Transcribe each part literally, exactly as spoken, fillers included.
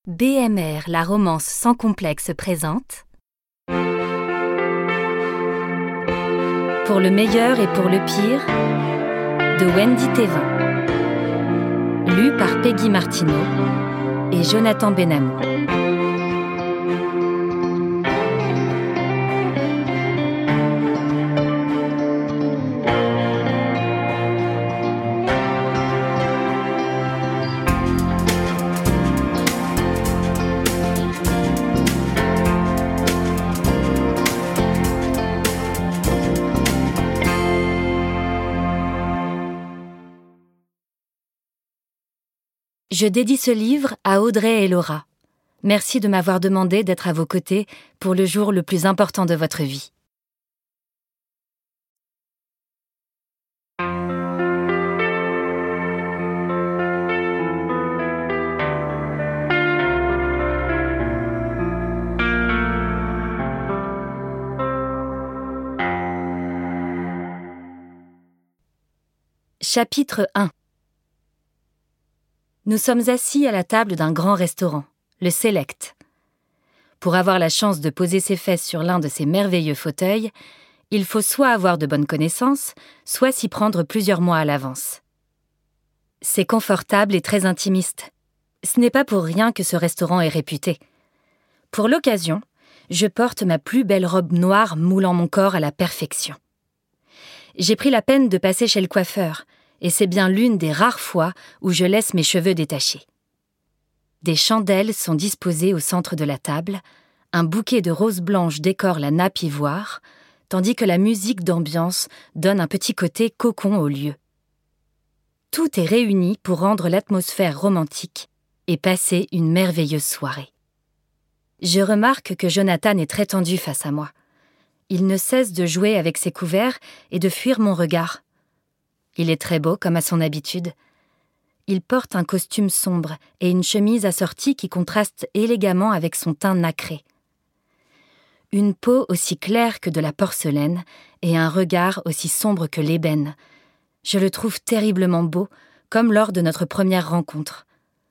B M R, la romance sans complexe présente Pour le meilleur et pour le pire de Wendy Thévin. Lu par Peggy Martineau et Jonathan Benamou. Je dédie ce livre à Audrey et Laura. Merci de m'avoir demandé d'être à vos côtés pour le jour le plus important de votre vie. Chapitre un. Nous sommes assis à la table d'un grand restaurant, le Select. Pour avoir la chance de poser ses fesses sur l'un de ces merveilleux fauteuils, il faut soit avoir de bonnes connaissances, soit s'y prendre plusieurs mois à l'avance. C'est confortable et très intimiste. Ce n'est pas pour rien que ce restaurant est réputé. Pour l'occasion, je porte ma plus belle robe noire moulant mon corps à la perfection. J'ai pris la peine de passer chez le coiffeur, et c'est bien l'une des rares fois où je laisse mes cheveux détachés. Des chandelles sont disposées au centre de la table, un bouquet de roses blanches décore la nappe ivoire, tandis que la musique d'ambiance donne un petit côté cocon au lieu. Tout est réuni pour rendre l'atmosphère romantique et passer une merveilleuse soirée. Je remarque que Jonathan est très tendu face à moi. Il ne cesse de jouer avec ses couverts et de fuir mon regard. Il est très beau, comme à son habitude. Il porte un costume sombre et une chemise assortie qui contraste élégamment avec son teint nacré. Une peau aussi claire que de la porcelaine et un regard aussi sombre que l'ébène. Je le trouve terriblement beau, comme lors de notre première rencontre.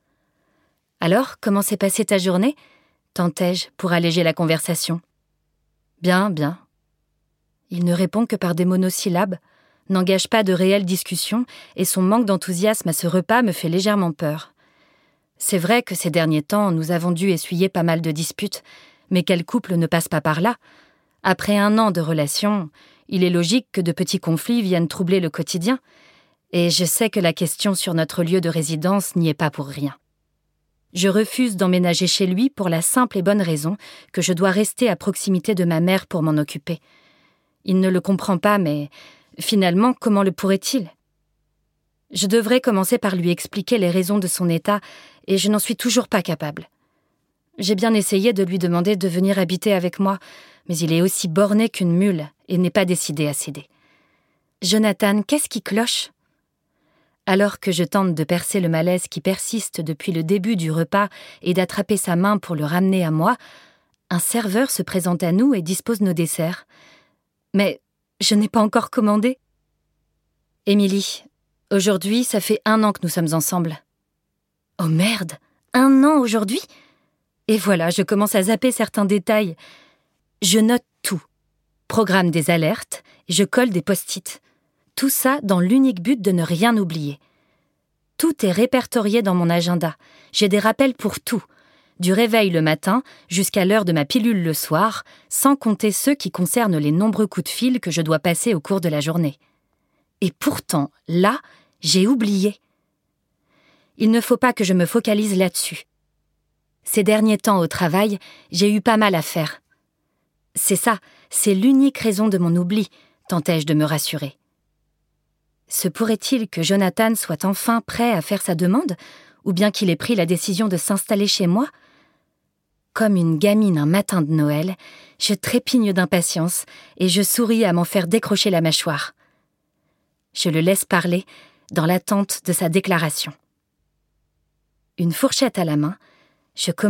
« Alors, comment s'est passée ta journée ?» tentai-je pour alléger la conversation. « Bien, bien. » Il ne répond que par des monosyllabes, n'engage pas de réelle discussion et son manque d'enthousiasme à ce repas me fait légèrement peur. C'est vrai que ces derniers temps, nous avons dû essuyer pas mal de disputes, mais quel couple ne passe pas par là ? Après un an de relation, il est logique que de petits conflits viennent troubler le quotidien, et je sais que la question sur notre lieu de résidence n'y est pas pour rien. Je refuse d'emménager chez lui pour la simple et bonne raison que je dois rester à proximité de ma mère pour m'en occuper. Il ne le comprend pas, mais finalement, comment le pourrait-il ? Je devrais commencer par lui expliquer les raisons de son état, et je n'en suis toujours pas capable. J'ai bien essayé de lui demander de venir habiter avec moi, mais il est aussi borné qu'une mule et n'est pas décidé à céder. « Jonathan, qu'est-ce qui cloche ?» Alors que je tente de percer le malaise qui persiste depuis le début du repas et d'attraper sa main pour le ramener à moi, un serveur se présente à nous et dispose nos desserts. Mais je n'ai pas encore commandé. « Émilie, aujourd'hui, ça fait un an que nous sommes ensemble. » « Oh merde, un an aujourd'hui ?» Et voilà, je commence à zapper certains détails. Je note tout. Programme des alertes, je colle des post-it. Tout ça dans l'unique but de ne rien oublier. Tout est répertorié dans mon agenda. J'ai des rappels pour tout. Du réveil le matin jusqu'à l'heure de ma pilule le soir, sans compter ceux qui concernent les nombreux coups de fil que je dois passer au cours de la journée. Et pourtant, là, j'ai oublié. Il ne faut pas que je me focalise là-dessus. Ces derniers temps au travail, j'ai eu pas mal à faire. C'est ça, c'est l'unique raison de mon oubli, tentai-je de me rassurer. Se pourrait-il que Jonathan soit enfin prêt à faire sa demande, ou bien qu'il ait pris la décision de s'installer chez moi ? Comme une gamine un matin de Noël, je trépigne d'impatience et je souris à m'en faire décrocher la mâchoire. Je le laisse parler dans l'attente de sa déclaration. Une fourchette à la main, je commence